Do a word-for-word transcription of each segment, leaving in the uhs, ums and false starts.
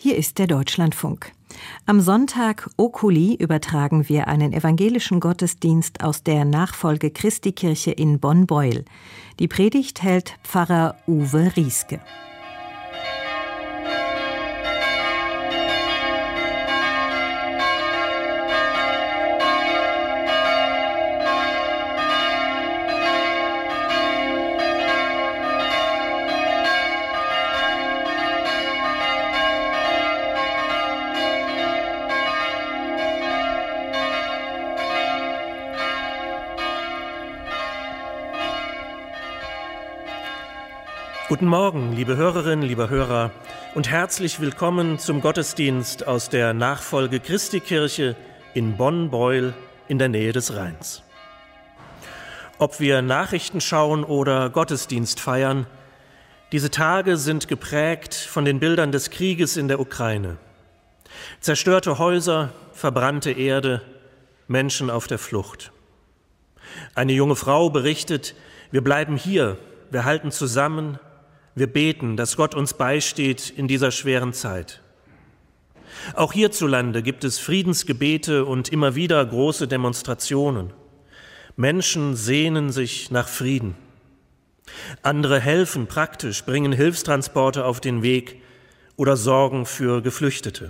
Hier ist der Deutschlandfunk. Am Sonntag Oculi übertragen wir einen evangelischen Gottesdienst aus der Nachfolge Christi-Kirche in Bonn-Beuel. Die Predigt hält Pfarrer Uwe Rieske. Guten Morgen, liebe Hörerinnen, liebe Hörer, und herzlich willkommen zum Gottesdienst aus der Nachfolge Christi-Kirche in Bonn-Beuel in der Nähe des Rheins. Ob wir Nachrichten schauen oder Gottesdienst feiern, diese Tage sind geprägt von den Bildern des Krieges in der Ukraine. Zerstörte Häuser, verbrannte Erde, Menschen auf der Flucht. Eine junge Frau berichtet: Wir bleiben hier, wir halten zusammen, wir beten, dass Gott uns beisteht in dieser schweren Zeit. Auch hierzulande gibt es Friedensgebete und immer wieder große Demonstrationen. Menschen sehnen sich nach Frieden. Andere helfen praktisch, bringen Hilfstransporte auf den Weg oder sorgen für Geflüchtete.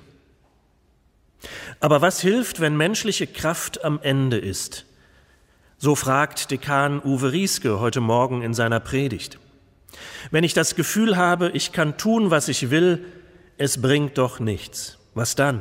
Aber was hilft, wenn menschliche Kraft am Ende ist? So fragt Dekan Uwe Rieske heute Morgen in seiner Predigt. Wenn ich das Gefühl habe, ich kann tun, was ich will, es bringt doch nichts. Was dann?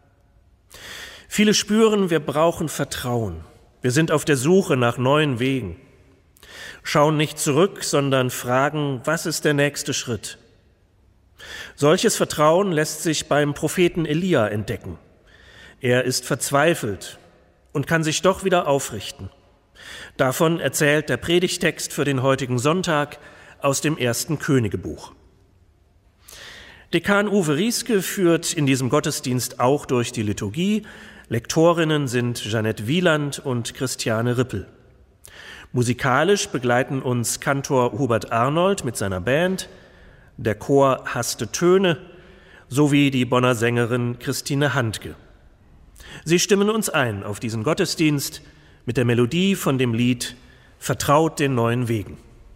Viele spüren, wir brauchen Vertrauen. Wir sind auf der Suche nach neuen Wegen. Schauen nicht zurück, sondern fragen, was ist der nächste Schritt? Solches Vertrauen lässt sich beim Propheten Elia entdecken. Er ist verzweifelt und kann sich doch wieder aufrichten. Davon erzählt der Predigtext für den heutigen Sonntag aus dem ersten Königebuch. Dekan Uwe Rieske führt in diesem Gottesdienst auch durch die Liturgie. Lektorinnen sind Jeanette Wieland und Christiane Rippel. Musikalisch begleiten uns Kantor Hubert Arnold mit seiner Band, der Chor Haste Töne sowie die Bonner Sängerin Christine Handke. Sie stimmen uns ein auf diesen Gottesdienst mit der Melodie von dem Lied »Vertraut den neuen Wegen«.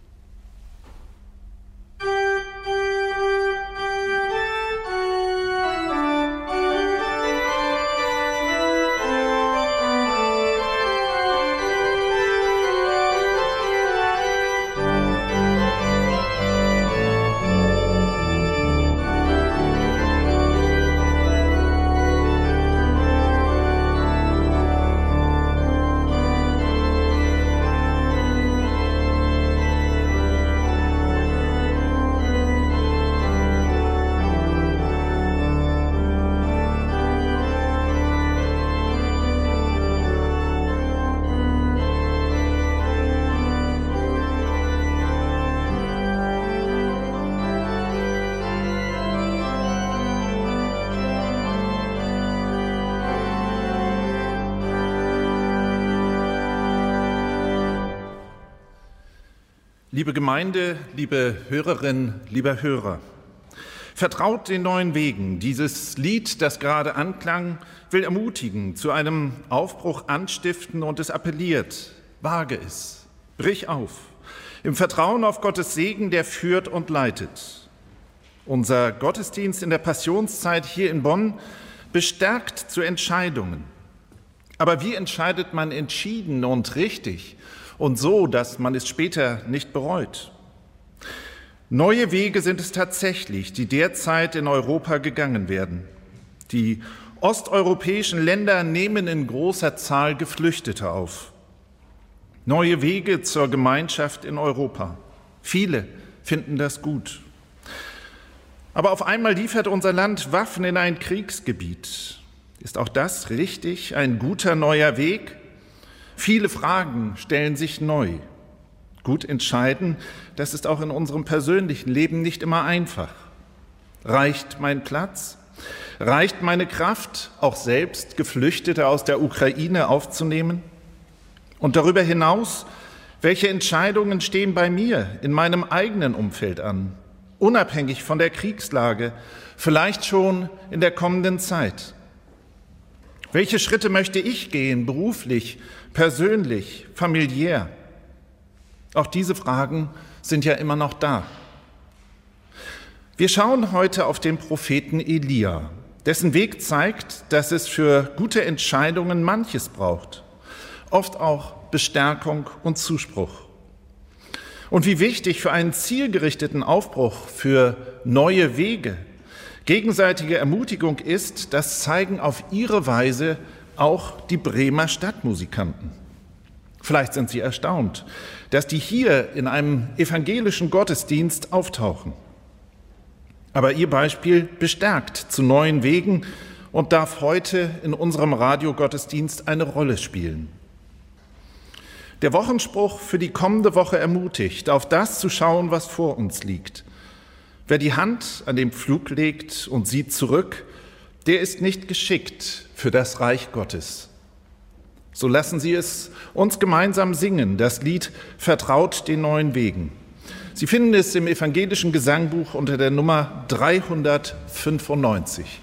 Liebe Gemeinde, liebe Hörerinnen, lieber Hörer, vertraut den neuen Wegen. Dieses Lied, das gerade anklang, will ermutigen, zu einem Aufbruch anstiften und es appelliert: Wage es, brich auf, im Vertrauen auf Gottes Segen, der führt und leitet. Unser Gottesdienst in der Passionszeit hier in Bonn bestärkt zu Entscheidungen. Aber wie entscheidet man entschieden und richtig? Und so, dass man es später nicht bereut. Neue Wege sind es tatsächlich, die derzeit in Europa gegangen werden. Die osteuropäischen Länder nehmen in großer Zahl Geflüchtete auf. Neue Wege zur Gemeinschaft in Europa. Viele finden das gut. Aber auf einmal liefert unser Land Waffen in ein Kriegsgebiet. Ist auch das richtig, ein guter neuer Weg? Viele Fragen stellen sich neu. Gut entscheiden, das ist auch in unserem persönlichen Leben nicht immer einfach. Reicht mein Platz? Reicht meine Kraft, auch selbst Geflüchtete aus der Ukraine aufzunehmen? Und darüber hinaus, welche Entscheidungen stehen bei mir in meinem eigenen Umfeld an? unabhängig von der Kriegslage, vielleicht schon in der kommenden Zeit? Welche Schritte möchte ich gehen, beruflich, persönlich, familiär? Auch diese Fragen sind ja immer noch da. Wir schauen heute auf den Propheten Elia, dessen Weg zeigt, dass es für gute Entscheidungen manches braucht, oft auch Bestärkung und Zuspruch. Und wie wichtig für einen zielgerichteten Aufbruch, für neue Wege, gegenseitige Ermutigung ist, das zeigen auf ihre Weise auch die Bremer Stadtmusikanten. Vielleicht sind Sie erstaunt, dass die hier in einem evangelischen Gottesdienst auftauchen. Aber ihr Beispiel bestärkt zu neuen Wegen und darf heute in unserem Radiogottesdienst eine Rolle spielen. Der Wochenspruch für die kommende Woche ermutigt, auf das zu schauen, was vor uns liegt. Wer die Hand an den Pflug legt und sieht zurück, der ist nicht geschickt für das Reich Gottes. So lassen Sie es uns gemeinsam singen, das Lied Vertraut den neuen Wegen. Sie finden es im evangelischen Gesangbuch unter der Nummer dreihundertfünfundneunzig.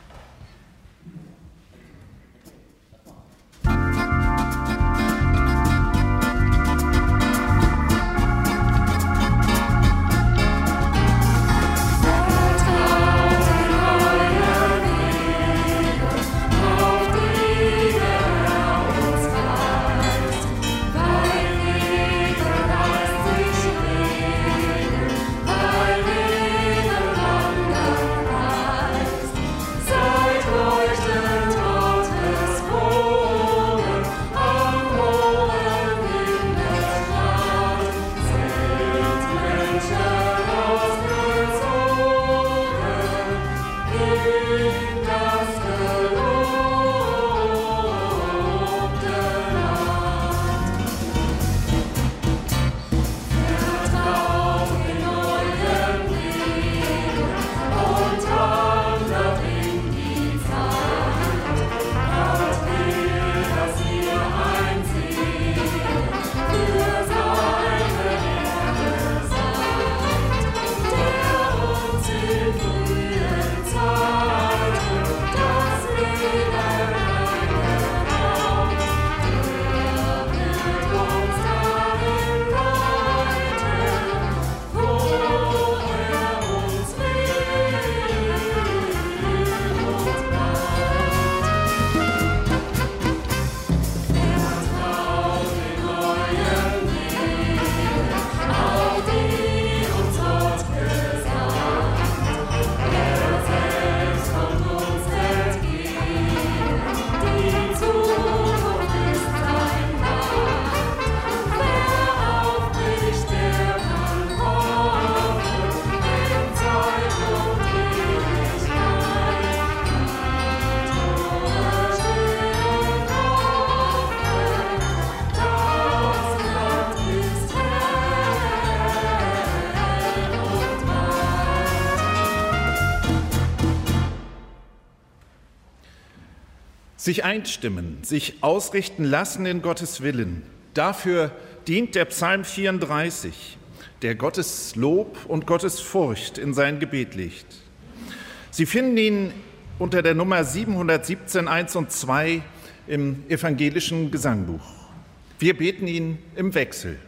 Sich einstimmen, sich ausrichten lassen in Gottes Willen. Dafür dient der Psalm vierunddreißig, der Gottes Lob und Gottes Furcht in sein Gebet legt. Sie finden ihn unter der Nummer siebenhundertsiebzehn, eins und zwei im evangelischen Gesangbuch. Wir beten ihn im Wechsel.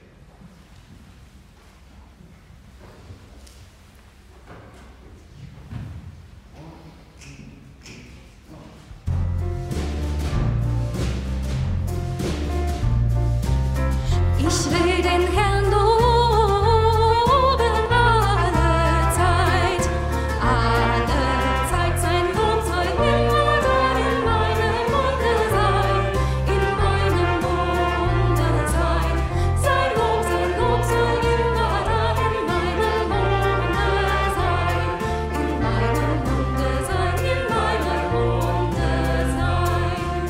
Ich will den Herrn loben alle Zeit, alle Zeit sein Lob soll immer da in meinem Munde sein, in meinem Munde sein. Sein Lob, sein Lob soll immer da in meinem Munde sein, in meinem Munde sein, in meinem Munde sein.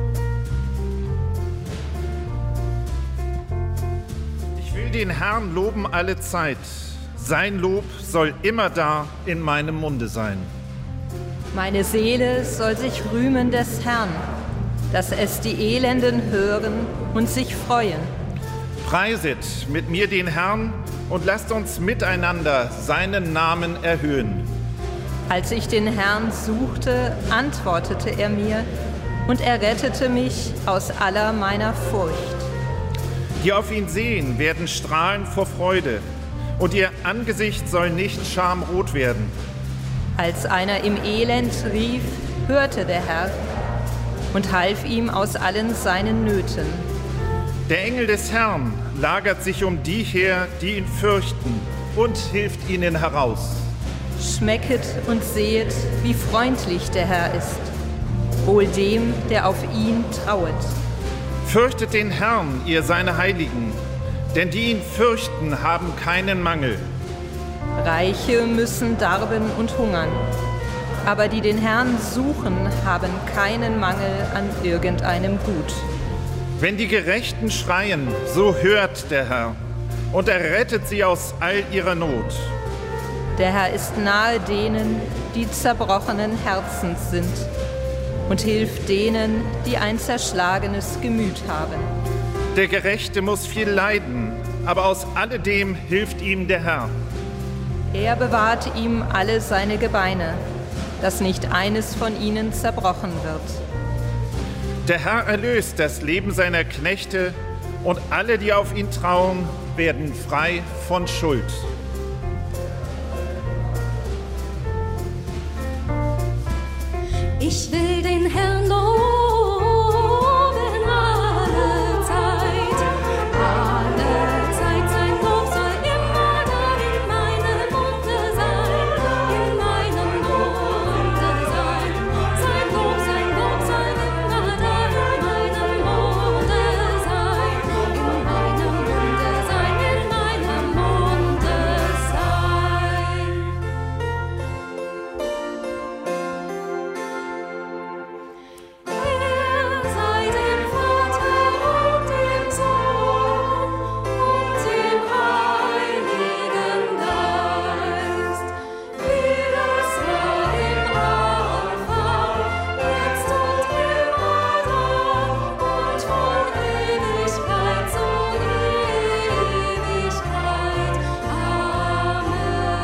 Ich will den Herrn loben alle Zeit. Sein Lob soll immer da in meinem Munde sein. Meine Seele soll sich rühmen des Herrn, dass es die Elenden hören und sich freuen. Preiset mit mir den Herrn, und lasst uns miteinander seinen Namen erhöhen. Als ich den Herrn suchte, antwortete er mir und er rettete mich aus aller meiner Furcht. Die auf ihn sehen, werden strahlen vor Freude, und ihr Angesicht soll nicht schamrot werden. Als einer im Elend rief, hörte der Herr und half ihm aus allen seinen Nöten. Der Engel des Herrn lagert sich um die her, die ihn fürchten, und hilft ihnen heraus. Schmecket und sehet, wie freundlich der Herr ist, wohl dem, der auf ihn trauet. Fürchtet den Herrn, ihr seine Heiligen, denn die ihn fürchten, haben keinen Mangel. Reiche müssen darben und hungern, aber die den Herrn suchen, haben keinen Mangel an irgendeinem Gut. Wenn die Gerechten schreien, so hört der Herr, und er rettet sie aus all ihrer Not. Der Herr ist nahe denen, die zerbrochenen Herzens sind, und hilft denen, die ein zerschlagenes Gemüt haben. Der Gerechte muss viel leiden, aber aus alledem hilft ihm der Herr. Er bewahrt ihm alle seine Gebeine, dass nicht eines von ihnen zerbrochen wird. Der Herr erlöst das Leben seiner Knechte, und alle, die auf ihn trauen, werden frei von Schuld. Ich will den Herrn loben alle Zeit, alle Zeit. Sein Lob soll immer da in meinem Munde sein, in meinem Munde sein. Sein Lob, sein Lob soll immer da in meinem Munde sein, in meinem Munde sein, in meinem Munde sein. Er sei dem Vater und dem Sohn und dem Heiligen Geist, wie es war im Anfang, jetzt und immer und von Ewigkeit zu Ewigkeit. Amen.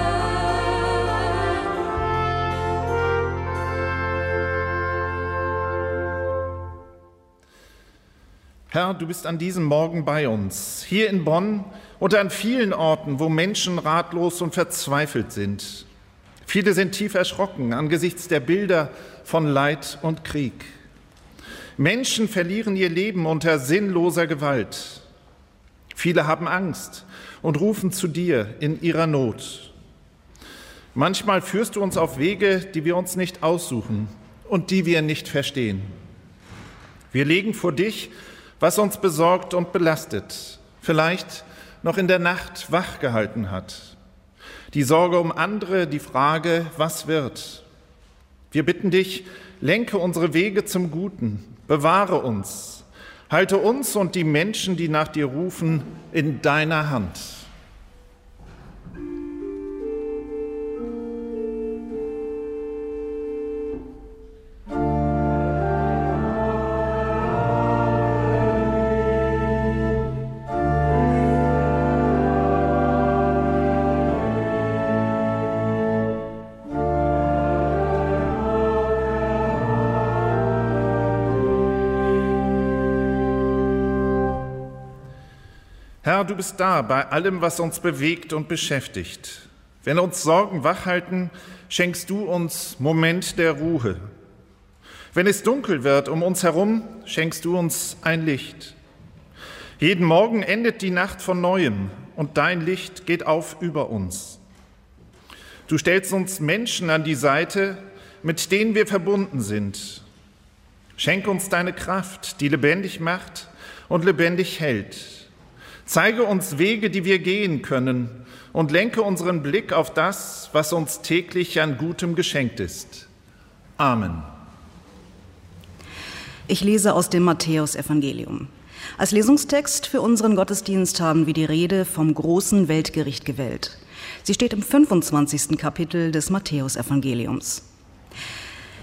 Herr, du bist an diesem Morgen bei uns, hier in Bonn und an vielen Orten, wo Menschen ratlos und verzweifelt sind. Viele sind tief erschrocken angesichts der Bilder von Leid und Krieg. Menschen verlieren ihr Leben unter sinnloser Gewalt. Viele haben Angst und rufen zu dir in ihrer Not. Manchmal führst du uns auf Wege, die wir uns nicht aussuchen und die wir nicht verstehen. Wir legen vor dich, was uns besorgt und belastet, vielleicht noch in der Nacht wachgehalten hat. Die Sorge um andere, die Frage, was wird? Wir bitten dich, lenke unsere Wege zum Guten, bewahre uns, halte uns und die Menschen, die nach dir rufen, in deiner Hand. Herr, du bist da bei allem, was uns bewegt und beschäftigt. Wenn uns Sorgen wachhalten, schenkst du uns Moment der Ruhe. Wenn es dunkel wird um uns herum, schenkst du uns ein Licht. Jeden Morgen endet die Nacht von Neuem und dein Licht geht auf über uns. Du stellst uns Menschen an die Seite, mit denen wir verbunden sind. Schenk uns deine Kraft, die lebendig macht und lebendig hält. Zeige uns Wege, die wir gehen können, und lenke unseren Blick auf das, was uns täglich an Gutem geschenkt ist. Amen. Ich lese aus dem Matthäusevangelium. Als Lesungstext für unseren Gottesdienst haben wir die Rede vom großen Weltgericht gewählt. Sie steht im fünfundzwanzigsten Kapitel des Matthäusevangeliums.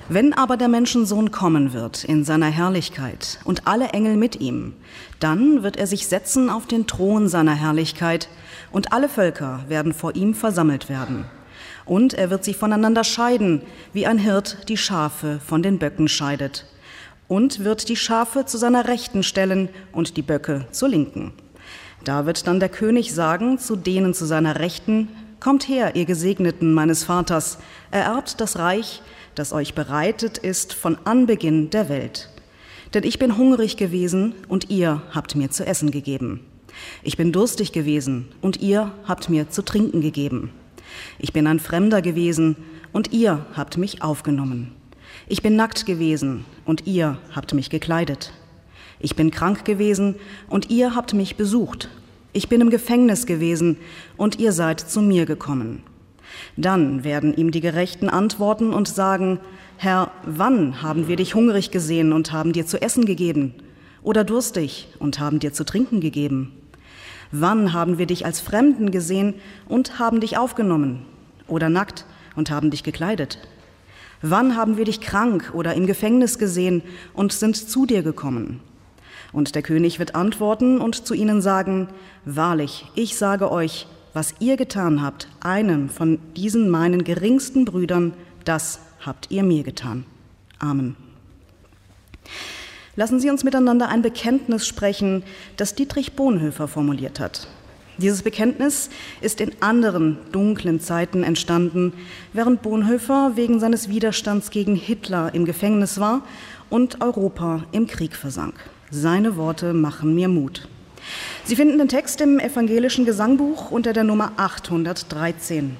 Wenn aber der Menschensohn kommen wird in seiner Herrlichkeit und alle Engel mit ihm, dann wird er sich setzen auf den Thron seiner Herrlichkeit und alle Völker werden vor ihm versammelt werden. Und er wird sie voneinander scheiden, wie ein Hirt die Schafe von den Böcken scheidet. Und wird die Schafe zu seiner Rechten stellen und die Böcke zur Linken. Da wird dann der König sagen zu denen zu seiner Rechten: Kommt her, ihr Gesegneten meines Vaters, ererbt das Reich, das euch bereitet ist von Anbeginn der Welt. Denn ich bin hungrig gewesen und ihr habt mir zu essen gegeben. Ich bin durstig gewesen und ihr habt mir zu trinken gegeben. Ich bin ein Fremder gewesen und ihr habt mich aufgenommen. Ich bin nackt gewesen und ihr habt mich gekleidet. Ich bin krank gewesen und ihr habt mich besucht. Ich bin im Gefängnis gewesen und ihr seid zu mir gekommen. Dann werden ihm die Gerechten antworten und sagen: Herr, wann haben wir dich hungrig gesehen und haben dir zu essen gegeben? Oder durstig und haben dir zu trinken gegeben? Wann haben wir dich als Fremden gesehen und haben dich aufgenommen? Oder nackt und haben dich gekleidet? Wann haben wir dich krank oder im Gefängnis gesehen und sind zu dir gekommen? Und der König wird antworten und zu ihnen sagen: Wahrlich, ich sage euch, was ihr getan habt, einem von diesen meinen geringsten Brüdern, das habt ihr mir getan. Amen. Lassen Sie uns miteinander ein Bekenntnis sprechen, das Dietrich Bonhoeffer formuliert hat. Dieses Bekenntnis ist in anderen dunklen Zeiten entstanden, während Bonhoeffer wegen seines Widerstands gegen Hitler im Gefängnis war und Europa im Krieg versank. Seine Worte machen mir Mut. Sie finden den Text im evangelischen Gesangbuch unter der Nummer achthundertdreizehn.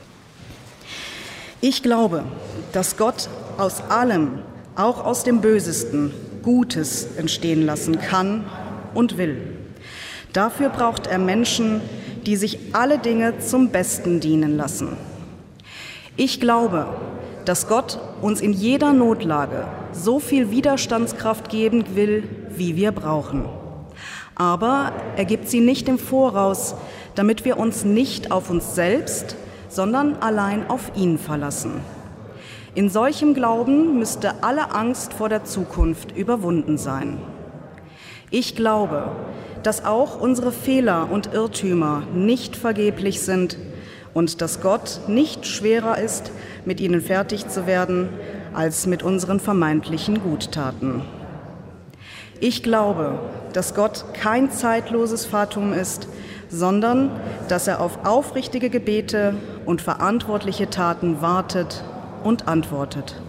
Ich glaube, dass Gott aus allem, auch aus dem Bösesten, Gutes entstehen lassen kann und will. Dafür braucht er Menschen, die sich alle Dinge zum Besten dienen lassen. Ich glaube, dass Gott uns in jeder Notlage so viel Widerstandskraft geben will, wie wir brauchen. Aber er gibt sie nicht im Voraus, damit wir uns nicht auf uns selbst, sondern allein auf ihn verlassen. In solchem Glauben müsste alle Angst vor der Zukunft überwunden sein. Ich glaube, dass auch unsere Fehler und Irrtümer nicht vergeblich sind und dass Gott nicht schwerer ist, mit ihnen fertig zu werden, als mit unseren vermeintlichen Guttaten. Ich glaube, dass Gott kein zeitloses Fatum ist, sondern dass er auf aufrichtige Gebete und verantwortliche Taten wartet und antwortet.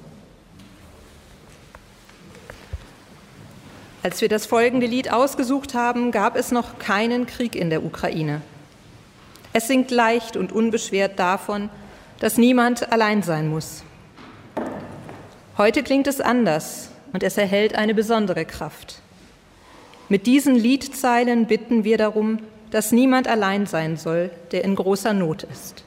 Als wir das folgende Lied ausgesucht haben, gab es noch keinen Krieg in der Ukraine. Es singt leicht und unbeschwert davon, dass niemand allein sein muss. Heute klingt es anders und es erhält eine besondere Kraft. Mit diesen Liedzeilen bitten wir darum, dass niemand allein sein soll, der in großer Not ist.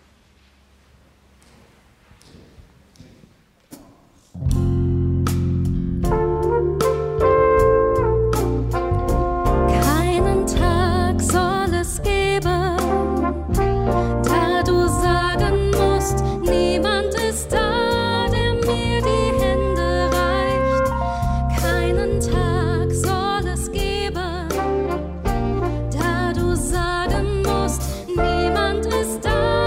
Keinen Tag soll es geben, da du sagen musst, niemand ist da, der mir die Hände reicht. Keinen Tag soll es geben, da du sagen musst, niemand ist da.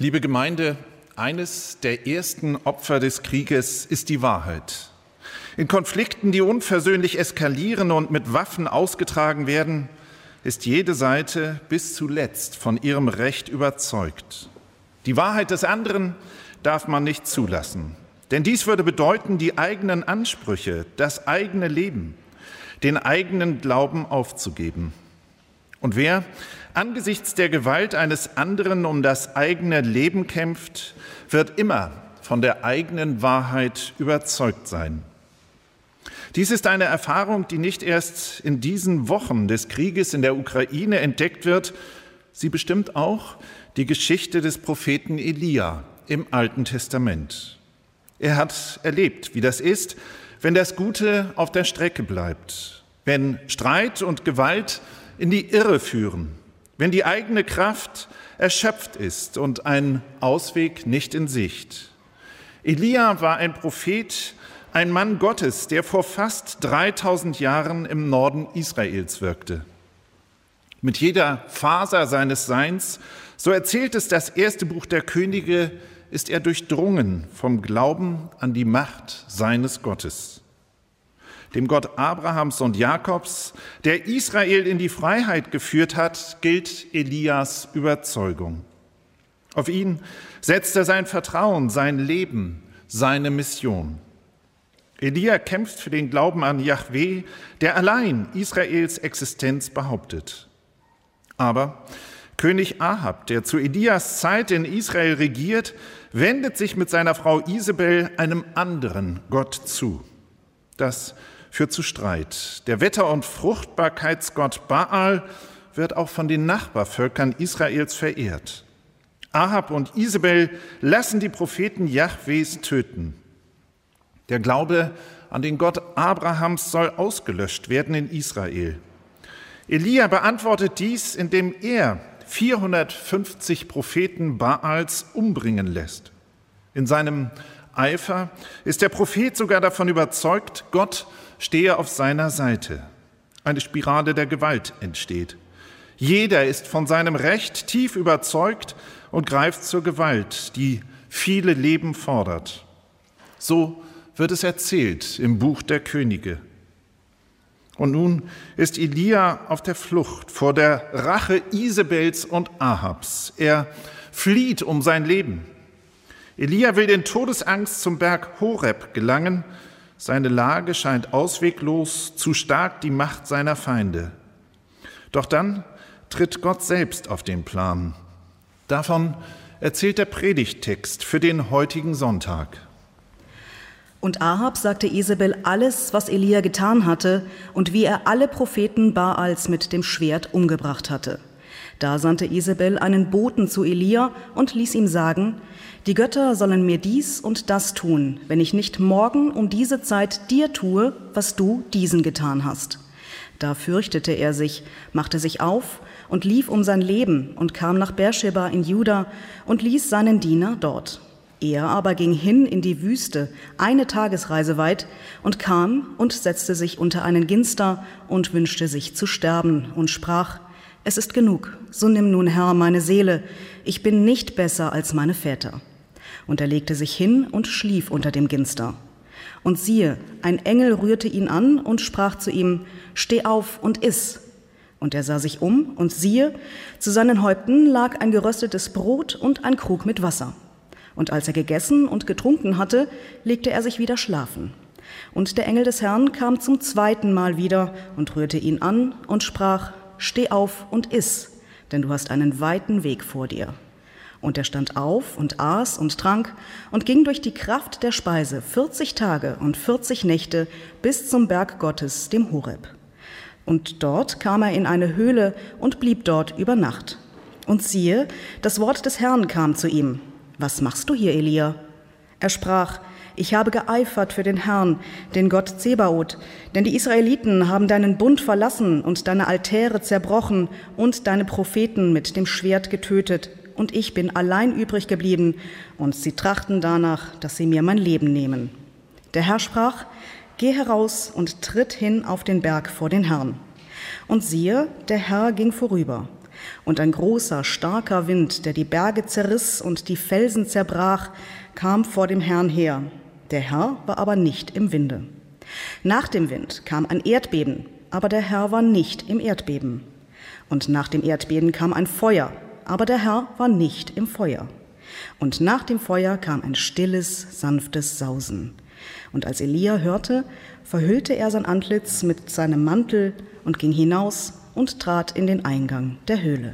Liebe Gemeinde, eines der ersten Opfer des Krieges ist die Wahrheit. In Konflikten, die unversöhnlich eskalieren und mit Waffen ausgetragen werden, ist jede Seite bis zuletzt von ihrem Recht überzeugt. Die Wahrheit des anderen darf man nicht zulassen, denn dies würde bedeuten, die eigenen Ansprüche, das eigene Leben, den eigenen Glauben aufzugeben. Und wer angesichts der Gewalt eines anderen um das eigene Leben kämpft, wird immer von der eigenen Wahrheit überzeugt sein. Dies ist eine Erfahrung, die nicht erst in diesen Wochen des Krieges in der Ukraine entdeckt wird. Sie bestimmt auch die Geschichte des Propheten Elia im Alten Testament. Er hat erlebt, wie das ist, wenn das Gute auf der Strecke bleibt, wenn Streit und Gewalt in die Irre führen, wenn die eigene Kraft erschöpft ist und ein Ausweg nicht in Sicht. Elia war ein Prophet, ein Mann Gottes, der vor fast dreitausend Jahren im Norden Israels wirkte. Mit jeder Faser seines Seins, so erzählt es das erste Buch der Könige, ist er durchdrungen vom Glauben an die Macht seines Gottes. Dem Gott Abrahams und Jakobs, der Israel in die Freiheit geführt hat, gilt Elias Überzeugung. Auf ihn setzt er sein Vertrauen, sein Leben, seine Mission. Elia kämpft für den Glauben an Jahwe, der allein Israels Existenz behauptet. Aber König Ahab, der zu Elias Zeit in Israel regiert, wendet sich mit seiner Frau Isabel einem anderen Gott zu. Das führt zu Streit. Der Wetter- und Fruchtbarkeitsgott Baal wird auch von den Nachbarvölkern Israels verehrt. Ahab und Isabel lassen die Propheten Jahwes töten. Der Glaube an den Gott Abrahams soll ausgelöscht werden in Israel. Elia beantwortet dies, indem er vierhundertfünfzig Propheten Baals umbringen lässt. In seinem Eifer ist der Prophet sogar davon überzeugt, Gott stehe auf seiner Seite. Eine Spirale der Gewalt entsteht. Jeder ist von seinem Recht tief überzeugt und greift zur Gewalt, die viele Leben fordert. So wird es erzählt im Buch der Könige. Und nun ist Elia auf der Flucht vor der Rache Isabels und Ahabs. Er flieht um sein Leben. Elia will in Todesangst zum Berg Horeb gelangen. Seine Lage scheint ausweglos, zu stark die Macht seiner Feinde. Doch dann tritt Gott selbst auf den Plan. Davon erzählt der Predigttext für den heutigen Sonntag. Und Ahab sagte Isabel alles, was Elia getan hatte und wie er alle Propheten Baals mit dem Schwert umgebracht hatte. Da sandte Isabel einen Boten zu Elia und ließ ihm sagen: Die Götter sollen mir dies und das tun, wenn ich nicht morgen um diese Zeit dir tue, was du diesen getan hast. Da fürchtete er sich, machte sich auf und lief um sein Leben und kam nach Beersheba in Juda und ließ seinen Diener dort. Er aber ging hin in die Wüste, eine Tagesreise weit, und kam und setzte sich unter einen Ginster und wünschte sich zu sterben und sprach: Es ist genug, so nimm nun, Herr, meine Seele, ich bin nicht besser als meine Väter. Und er legte sich hin und schlief unter dem Ginster. Und siehe, ein Engel rührte ihn an und sprach zu ihm: Steh auf und iss. Und er sah sich um, und siehe, zu seinen Häupten lag ein geröstetes Brot und ein Krug mit Wasser. Und als er gegessen und getrunken hatte, legte er sich wieder schlafen. Und der Engel des Herrn kam zum zweiten Mal wieder und rührte ihn an und sprach: Steh auf und iss, denn du hast einen weiten Weg vor dir. Und er stand auf und aß und trank und ging durch die Kraft der Speise vierzig Tage und vierzig Nächte bis zum Berg Gottes, dem Horeb. Und dort kam er in eine Höhle und blieb dort über Nacht. Und siehe, das Wort des Herrn kam zu ihm: Was machst du hier, Elia? Er sprach: Ich habe geeifert für den Herrn, den Gott Zebaoth, denn die Israeliten haben deinen Bund verlassen und deine Altäre zerbrochen und deine Propheten mit dem Schwert getötet, und ich bin allein übrig geblieben, und sie trachten danach, dass sie mir mein Leben nehmen. Der Herr sprach: Geh heraus und tritt hin auf den Berg vor den Herrn. Und siehe, der Herr ging vorüber. Und ein großer, starker Wind, der die Berge zerriss und die Felsen zerbrach, kam vor dem Herrn her. Der Herr war aber nicht im Winde. Nach dem Wind kam ein Erdbeben, aber der Herr war nicht im Erdbeben. Und nach dem Erdbeben kam ein Feuer, aber der Herr war nicht im Feuer. Und nach dem Feuer kam ein stilles, sanftes Sausen. Und als Elia hörte, verhüllte er sein Antlitz mit seinem Mantel und ging hinaus und trat in den Eingang der Höhle.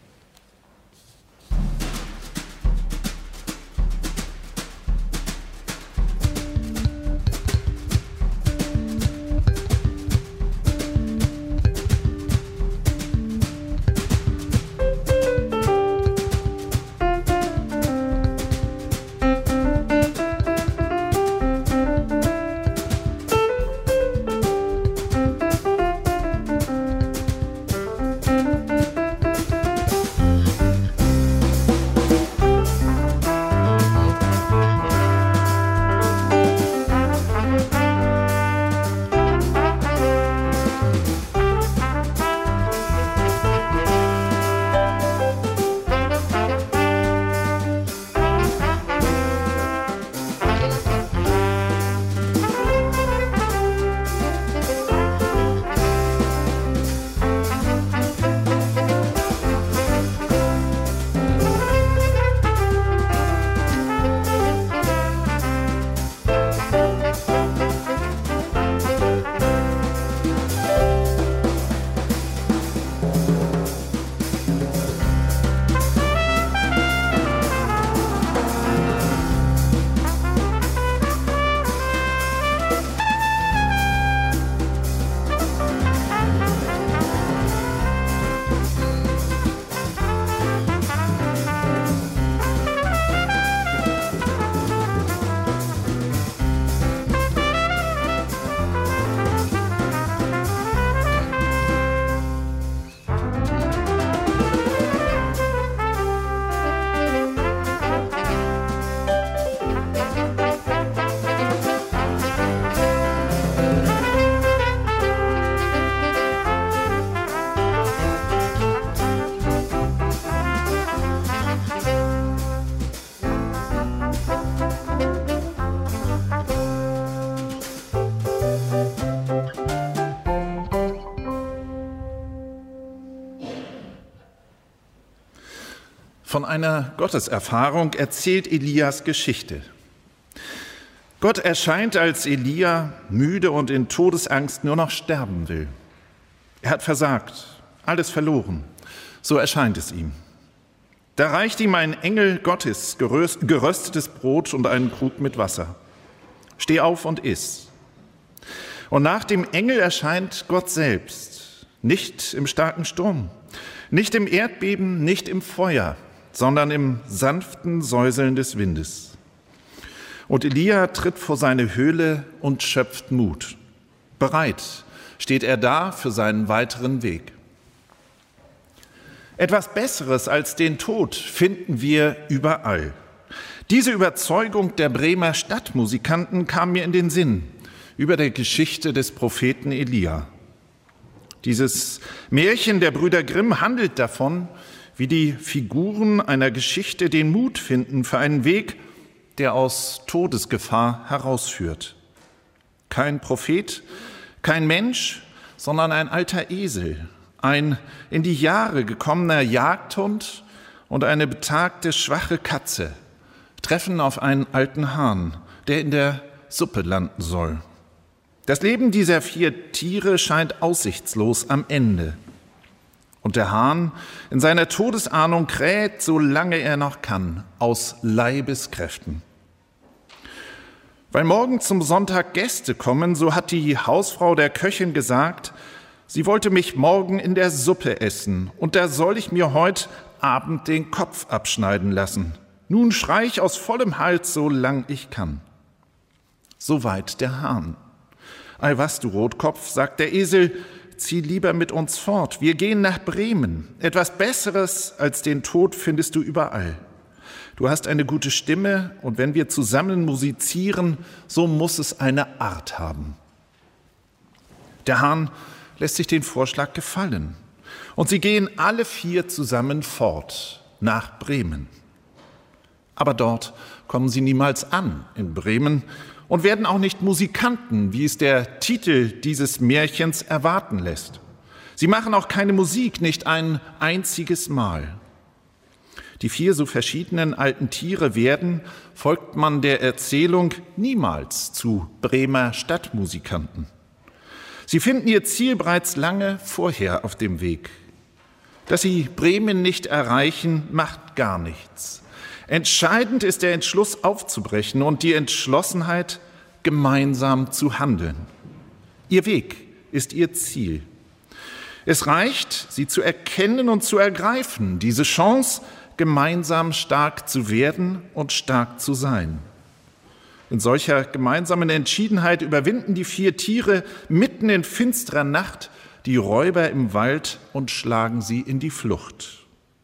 Von einer Gotteserfahrung erzählt Elias Geschichte. Gott erscheint, als Elia müde und in Todesangst nur noch sterben will. Er hat versagt, alles verloren. So erscheint es ihm. Da reicht ihm ein Engel Gottes geröstetes Brot und einen Krug mit Wasser. Steh auf und iss. Und nach dem Engel erscheint Gott selbst, nicht im starken Sturm, nicht im Erdbeben, nicht im Feuer, sondern im sanften Säuseln des Windes. Und Elia tritt vor seine Höhle und schöpft Mut. Bereit steht er da für seinen weiteren Weg. Etwas Besseres als den Tod finden wir überall. Diese Überzeugung der Bremer Stadtmusikanten kam mir in den Sinn über der Geschichte des Propheten Elia. Dieses Märchen der Brüder Grimm handelt davon, wie die Figuren einer Geschichte den Mut finden für einen Weg, der aus Todesgefahr herausführt. Kein Prophet, kein Mensch, sondern ein alter Esel, ein in die Jahre gekommener Jagdhund und eine betagte, schwache Katze treffen auf einen alten Hahn, der in der Suppe landen soll. Das Leben dieser vier Tiere scheint aussichtslos am Ende. Und der Hahn in seiner Todesahnung kräht, solange er noch kann, aus Leibeskräften. Weil morgen zum Sonntag Gäste kommen, so hat die Hausfrau der Köchin gesagt, sie wollte mich morgen in der Suppe essen und da soll ich mir heut Abend den Kopf abschneiden lassen. Nun schrei ich aus vollem Hals, solang ich kann. Soweit der Hahn. Ei was, du Rotkopf, sagt der Esel, zieh lieber mit uns fort. Wir gehen nach Bremen. Etwas Besseres als den Tod findest du überall. Du hast eine gute Stimme und wenn wir zusammen musizieren, so muss es eine Art haben. Der Hahn lässt sich den Vorschlag gefallen. Und sie gehen alle vier zusammen fort nach Bremen. Aber dort kommen sie niemals an in Bremen und werden auch nicht Musikanten, wie es der Titel dieses Märchens erwarten lässt. Sie machen auch keine Musik, nicht ein einziges Mal. Die vier so verschiedenen alten Tiere werden, folgt man der Erzählung, niemals zu Bremer Stadtmusikanten. Sie finden ihr Ziel bereits lange vorher auf dem Weg. Dass sie Bremen nicht erreichen, macht gar nichts. Entscheidend ist der Entschluss aufzubrechen und die Entschlossenheit, gemeinsam zu handeln. Ihr Weg ist ihr Ziel. Es reicht, sie zu erkennen und zu ergreifen, diese Chance, gemeinsam stark zu werden und stark zu sein. In solcher gemeinsamen Entschiedenheit überwinden die vier Tiere mitten in finsterer Nacht die Räuber im Wald und schlagen sie in die Flucht.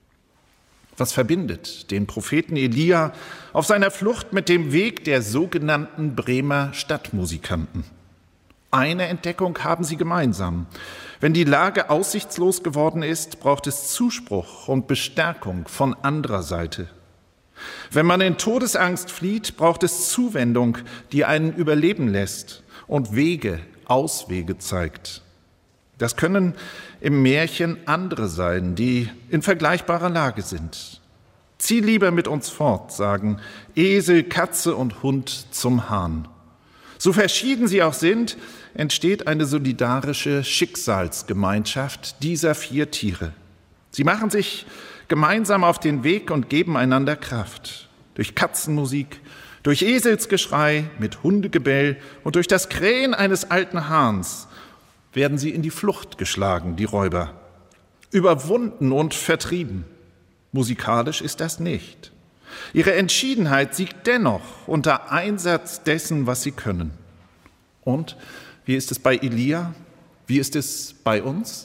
Was verbindet den Propheten Elia auf seiner Flucht mit dem Weg der sogenannten Bremer Stadtmusikanten? Eine Entdeckung haben sie gemeinsam. Wenn die Lage aussichtslos geworden ist, braucht es Zuspruch und Bestärkung von anderer Seite. Wenn man in Todesangst flieht, braucht es Zuwendung, die einen überleben lässt und Wege, Auswege zeigt. Das können im Märchen andere sein, die in vergleichbarer Lage sind. Zieh lieber mit uns fort, sagen Esel, Katze und Hund zum Hahn. So verschieden sie auch sind, entsteht eine solidarische Schicksalsgemeinschaft dieser vier Tiere. Sie machen sich gemeinsam auf den Weg und geben einander Kraft. Durch Katzenmusik, durch Eselsgeschrei, mit Hundegebell und durch das Krähen eines alten Hahns werden sie in die Flucht geschlagen, die Räuber. Überwunden und vertrieben. Musikalisch ist das nicht. Ihre Entschiedenheit siegt dennoch unter Einsatz dessen, was sie können. Und wie ist es bei Elia? Wie ist es bei uns?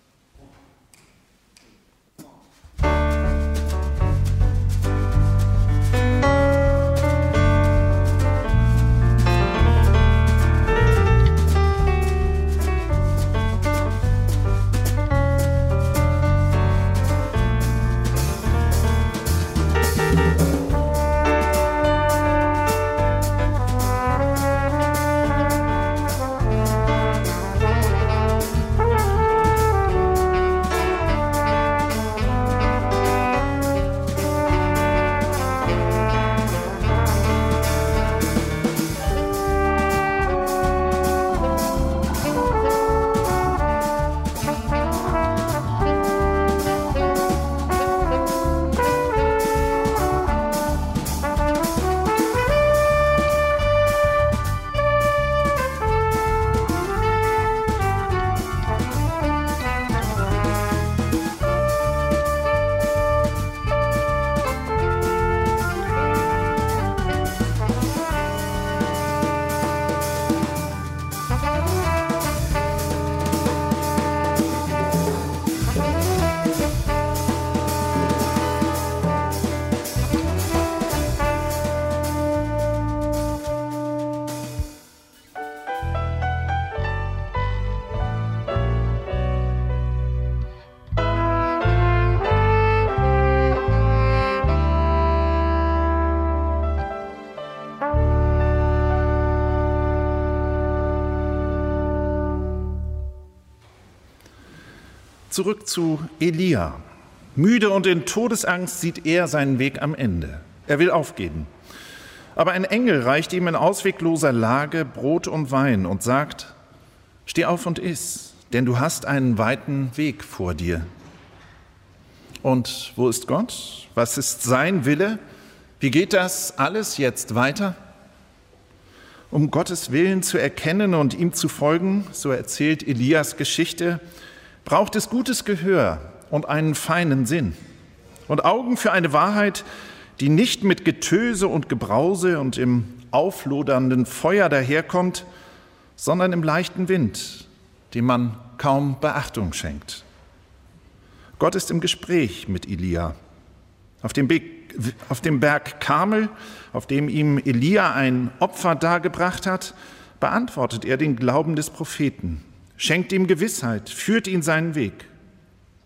Zurück zu Elia. Müde und in Todesangst sieht er seinen Weg am Ende. Er will aufgeben. Aber ein Engel reicht ihm in auswegloser Lage Brot und Wein und sagt, steh auf und iss, denn du hast einen weiten Weg vor dir. Und wo ist Gott? Was ist sein Wille? Wie geht das alles jetzt weiter? Um Gottes Willen zu erkennen und ihm zu folgen, so erzählt Elias Geschichte, braucht es gutes Gehör und einen feinen Sinn und Augen für eine Wahrheit, die nicht mit Getöse und Gebrause und im auflodernden Feuer daherkommt, sondern im leichten Wind, dem man kaum Beachtung schenkt. Gott ist im Gespräch mit Elia. Auf dem, Be- auf dem Berg Karmel, auf dem ihm Elia ein Opfer dargebracht hat, beantwortet er den Glauben des Propheten, schenkt ihm Gewissheit, führt ihn seinen Weg.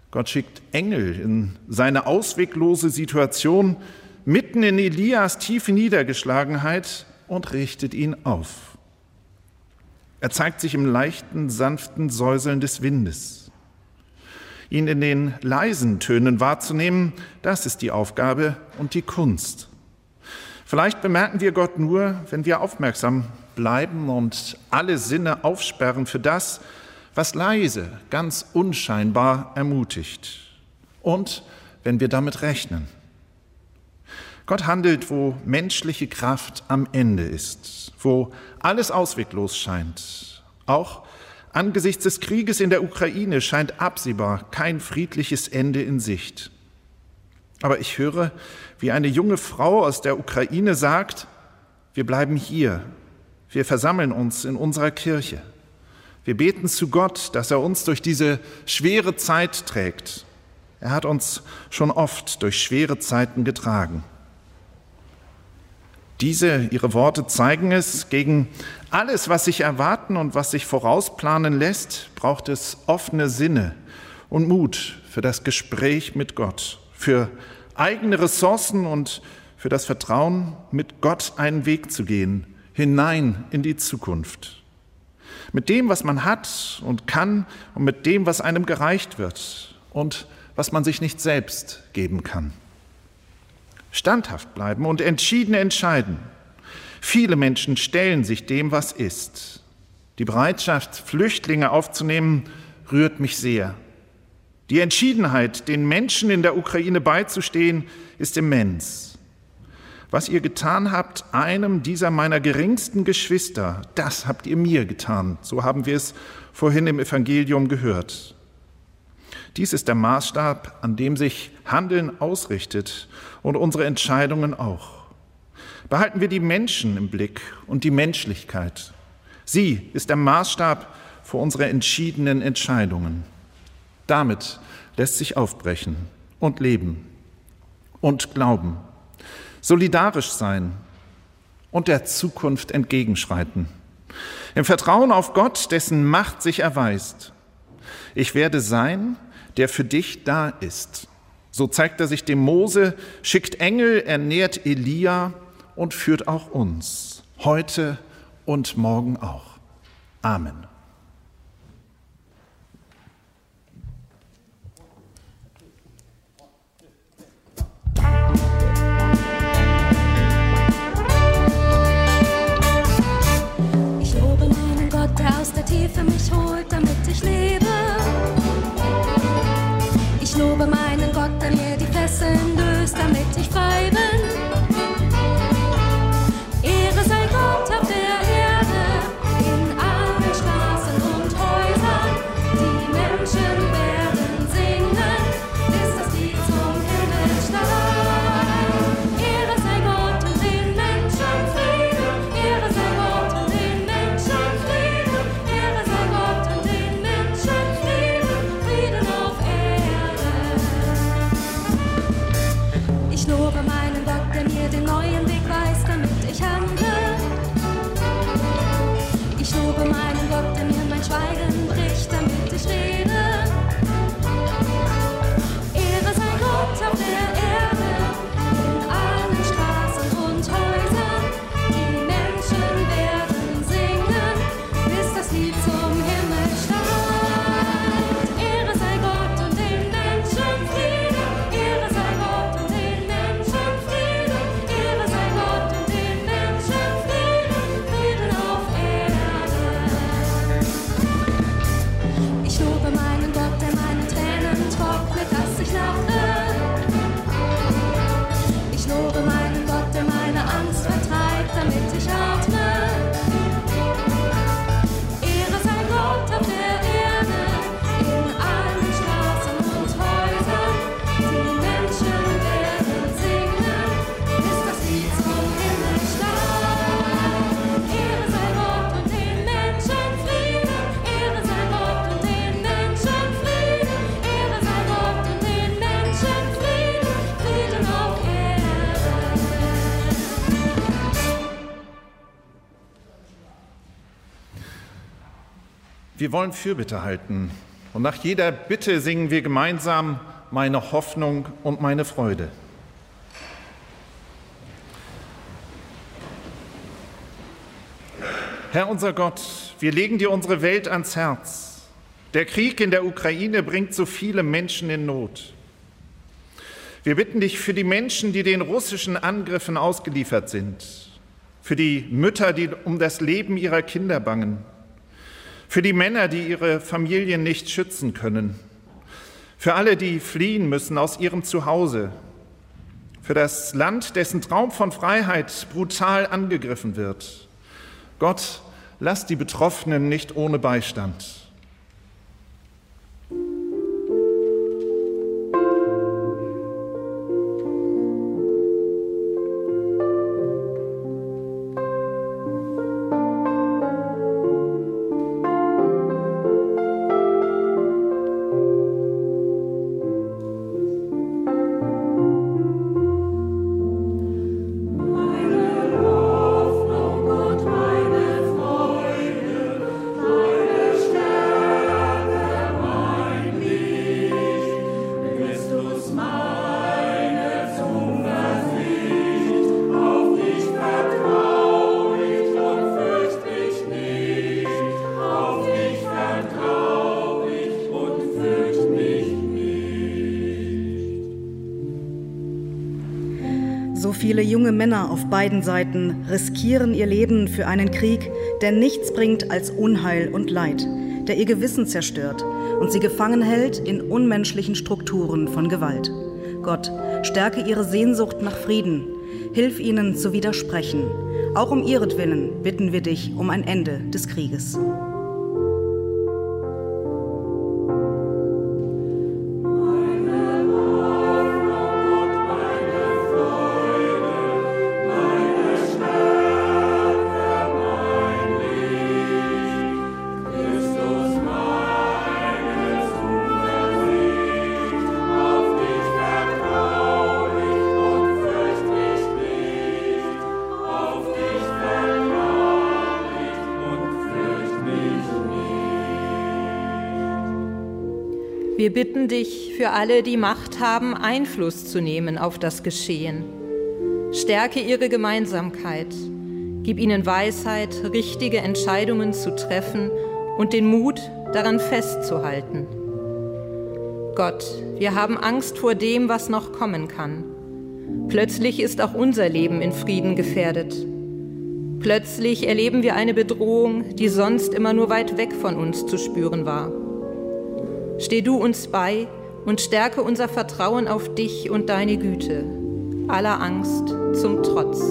Gott schickt Engel in seine ausweglose Situation, mitten in Elias tiefe Niedergeschlagenheit und richtet ihn auf. Er zeigt sich im leichten, sanften Säuseln des Windes. Ihn in den leisen Tönen wahrzunehmen, das ist die Aufgabe und die Kunst. Vielleicht bemerken wir Gott nur, wenn wir aufmerksam bleiben und alle Sinne aufsperren für das, was leise, ganz unscheinbar ermutigt. Und wenn wir damit rechnen. Gott handelt, wo menschliche Kraft am Ende ist, wo alles ausweglos scheint. Auch angesichts des Krieges in der Ukraine scheint absehbar kein friedliches Ende in Sicht. Aber ich höre, wie eine junge Frau aus der Ukraine sagt, wir bleiben hier, wir versammeln uns in unserer Kirche. Wir beten zu Gott, dass er uns durch diese schwere Zeit trägt. Er hat uns schon oft durch schwere Zeiten getragen. Diese, ihre Worte zeigen es, gegen alles, was sich erwarten und was sich vorausplanen lässt, braucht es offene Sinne und Mut für das Gespräch mit Gott, für eigene Ressourcen und für das Vertrauen, mit Gott einen Weg zu gehen, hinein in die Zukunft. Mit dem, was man hat und kann und mit dem, was einem gereicht wird und was man sich nicht selbst geben kann. Standhaft bleiben und entschieden entscheiden. Viele Menschen stellen sich dem, was ist. Die Bereitschaft, Flüchtlinge aufzunehmen, rührt mich sehr. Die Entschiedenheit, den Menschen in der Ukraine beizustehen, ist immens. Was ihr getan habt, einem dieser meiner geringsten Geschwister, das habt ihr mir getan. So haben wir es vorhin im Evangelium gehört. Dies ist der Maßstab, an dem sich Handeln ausrichtet und unsere Entscheidungen auch. Behalten wir die Menschen im Blick und die Menschlichkeit. Sie ist der Maßstab für unsere entschiedenen Entscheidungen. Damit lässt sich aufbrechen und leben und glauben, solidarisch sein und der Zukunft entgegenschreiten. Im Vertrauen auf Gott, dessen Macht sich erweist. Ich werde sein, der für dich da ist. So zeigt er sich dem Mose, schickt Engel, ernährt Elia und führt auch uns, heute und morgen auch. Amen. Ich lobe meinen Gott, der aus der Tiefe mich holt, damit ich lebe. Ich lobe meinen Gott, der mir die Fesseln löst, damit ich frei bin. Ehre sei Gott auf der Erde, in allen Straßen und Häusern. Die Menschen werden singen, bis das Lied zum Himmel steigt. Ehre sei Gott und den Menschen Frieden, Ehre sei Gott und den Menschen Frieden, Ehre sei Gott und den Menschen Frieden, Frieden auf Erden. Ich lobe meinen Gott, der mir den neuen Weg weist, damit ich handle. Ich lobe meinen Gott, der mir mein Schweigen bricht, damit ich rede. Ehre sei Gott auf der Erde, in allen Straßen und Häusern. Die Menschen werden singen, bis das Lied zum Himmel steigt. Ehre sei Gott und den Menschen Frieden, Ehre sei Gott und den Menschen Frieden, Ehre sei Gott und den Menschen Frieden, Frieden auf Erden. Ich lobe meinen Gott, der meine Tränen trocknet, dass ich lache. Ich lobe meinen Gott, der meine Angst vertreibt, damit ich atme. Ehre sei Gott auf der Erde, in allen Straßen und Häusern. Die Menschen werden singen, bis das Lied zum Himmel steigt. Ehre sei Gott und den Menschen Frieden, Ehre sei Gott und den Menschen Frieden, Ehre sei Gott und den Menschen Frieden, Frieden auf Erden. Wir wollen Fürbitte halten Und nach jeder Bitte singen wir gemeinsam meine Hoffnung und meine Freude. Herr unser Gott, wir legen dir unsere Welt ans Herz. Der Krieg in der Ukraine bringt so viele Menschen in Not. Wir bitten dich für die Menschen, die den russischen Angriffen ausgeliefert sind, für die Mütter, die um das Leben ihrer Kinder bangen, für die Männer, die ihre Familien nicht schützen können, für alle, die fliehen müssen aus ihrem Zuhause, für das Land, dessen Traum von Freiheit brutal angegriffen wird. Gott, lass die Betroffenen nicht ohne Beistand. So viele junge Männer auf beiden Seiten riskieren ihr Leben für einen Krieg, der nichts bringt als Unheil und Leid, der ihr Gewissen zerstört und sie gefangen hält in unmenschlichen Strukturen von Gewalt. Gott, stärke ihre Sehnsucht nach Frieden, hilf ihnen zu widersprechen. Auch um ihretwillen bitten wir dich um ein Ende des Krieges. Wir bitten dich für alle, die Macht haben, Einfluss zu nehmen auf das Geschehen. Stärke ihre Gemeinsamkeit, gib ihnen Weisheit, richtige Entscheidungen zu treffen und den Mut, daran festzuhalten. Gott, wir haben Angst vor dem, was noch kommen kann. Plötzlich ist auch unser Leben in Frieden gefährdet. Plötzlich erleben wir eine Bedrohung, die sonst immer nur weit weg von uns zu spüren war. Steh du uns bei und stärke unser Vertrauen auf dich und deine Güte, aller Angst zum Trotz.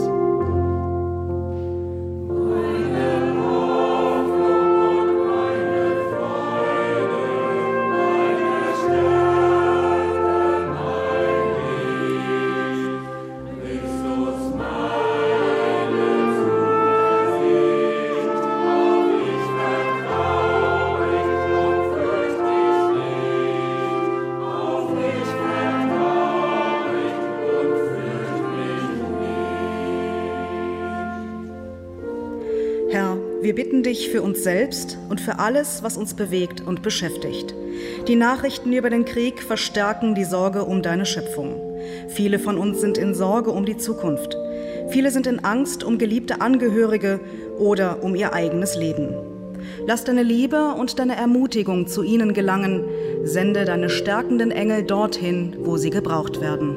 Wir bitten dich für uns selbst und für alles, was uns bewegt und beschäftigt. Die Nachrichten über den Krieg verstärken die Sorge um deine Schöpfung. Viele von uns sind in Sorge um die Zukunft. Viele sind in Angst um geliebte Angehörige oder um ihr eigenes Leben. Lass deine Liebe und deine Ermutigung zu ihnen gelangen. Sende deine stärkenden Engel dorthin, wo sie gebraucht werden.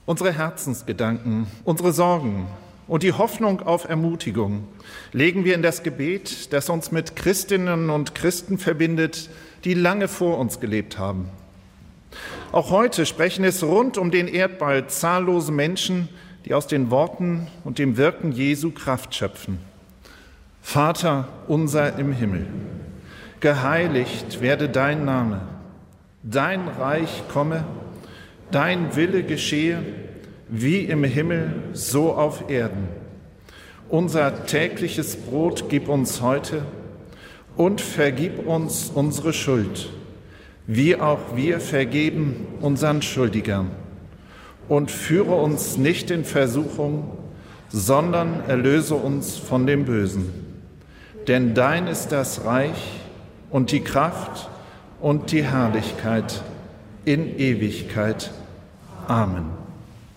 Unsere Herzensgedanken, unsere Sorgen und die Hoffnung auf Ermutigung legen wir in das Gebet, das uns mit Christinnen und Christen verbindet, die lange vor uns gelebt haben. Auch heute sprechen es rund um den Erdball zahllose Menschen, die aus den Worten und dem Wirken Jesu Kraft schöpfen. Vater unser im Himmel, geheiligt werde dein Name, dein Reich komme, dein Wille geschehe, wie im Himmel, so auf Erden. Unser tägliches Brot gib uns heute und vergib uns unsere Schuld, wie auch wir vergeben unseren Schuldigern. Und führe uns nicht in Versuchung, sondern erlöse uns von dem Bösen. Denn dein ist das Reich und die Kraft und die Herrlichkeit in Ewigkeit. Amen.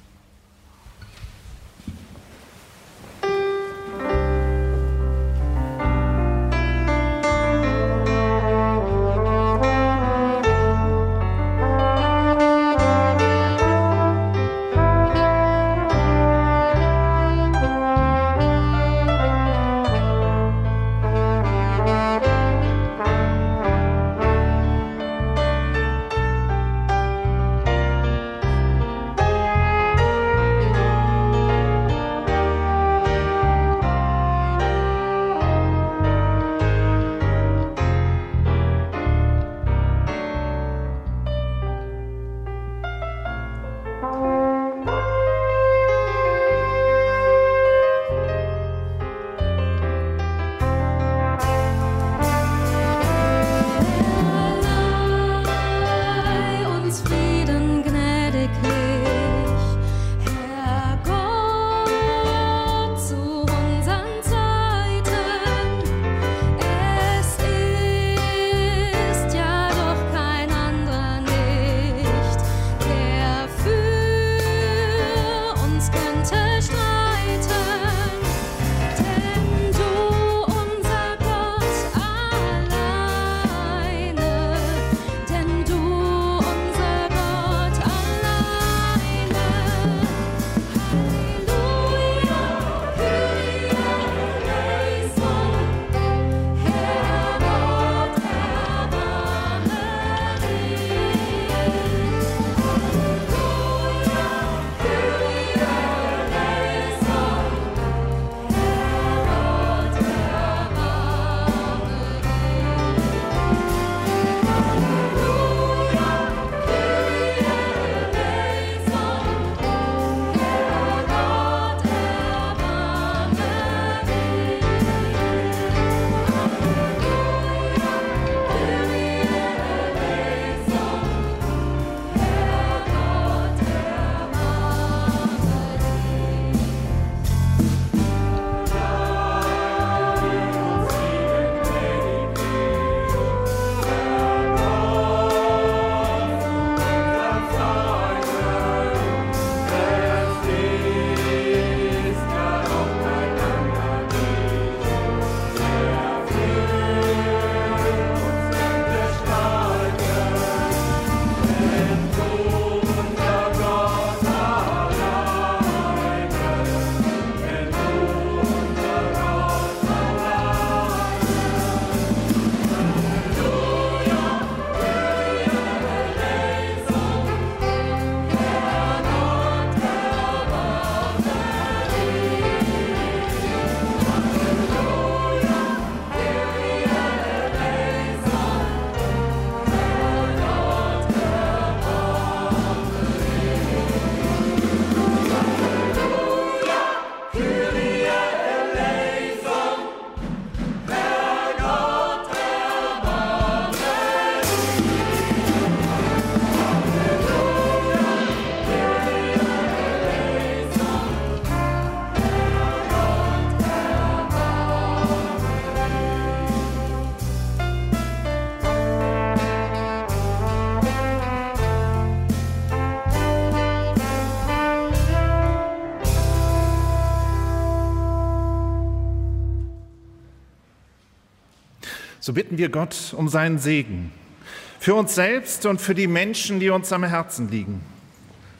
So bitten wir Gott um seinen Segen für uns selbst und für die Menschen, die uns am Herzen liegen.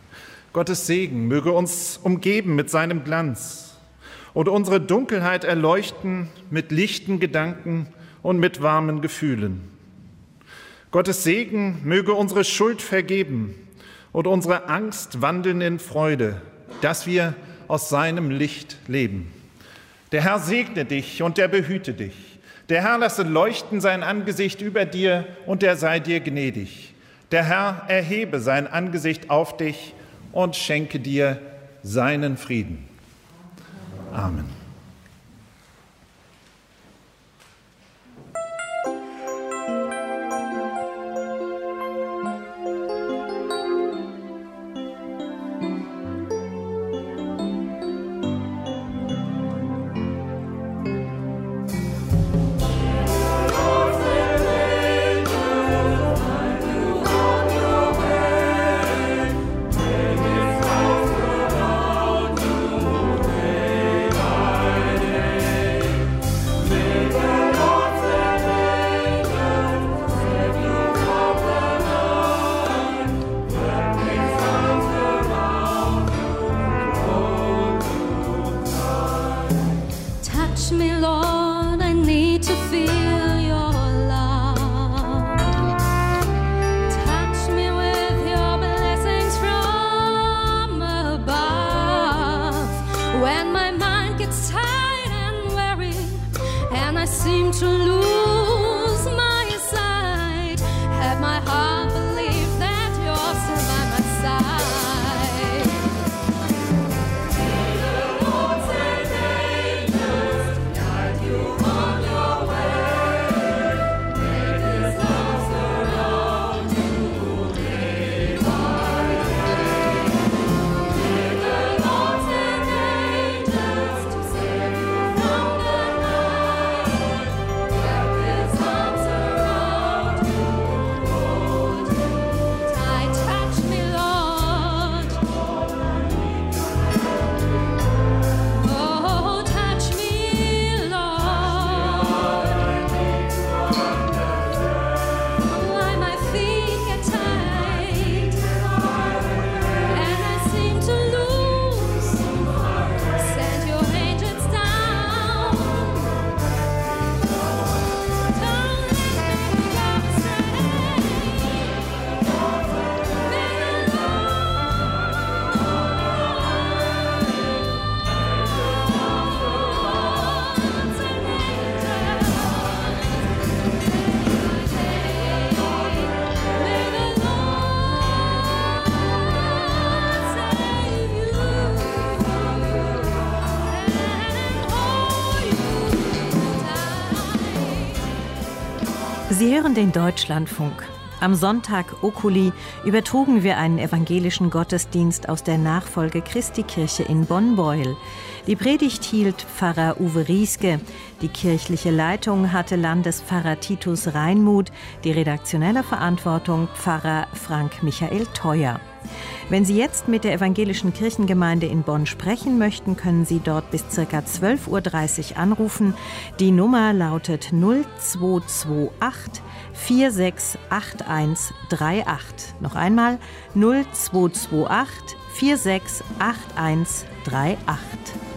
Gottes Segen möge uns umgeben mit seinem Glanz und unsere Dunkelheit erleuchten mit lichten Gedanken und mit warmen Gefühlen. Gottes Segen möge unsere Schuld vergeben und unsere Angst wandeln in Freude, dass wir aus seinem Licht leben. Der Herr segne dich und der behüte dich. Der Herr lasse leuchten sein Angesicht über dir und er sei dir gnädig. Der Herr erhebe sein Angesicht auf dich und schenke dir seinen Frieden. Amen. Sie hören den Deutschlandfunk. Am Sonntag Oculi übertrugen wir einen evangelischen Gottesdienst aus der Nachfolge Christi Kirche in Bonn-Beuel. Die Predigt hielt Pfarrer Uwe Rieske. Die kirchliche Leitung hatte Landespfarrer Titus Reinmuth, die redaktionelle Verantwortung Pfarrer Frank Michael Theuer. Wenn Sie jetzt mit der evangelischen Kirchengemeinde in Bonn sprechen möchten, können Sie dort bis ca. zwölf Uhr dreißig anrufen. Die Nummer lautet null zwei zwei acht vier sechs acht eins drei acht. Noch einmal null zwei zwei acht vier sechs acht eins drei acht.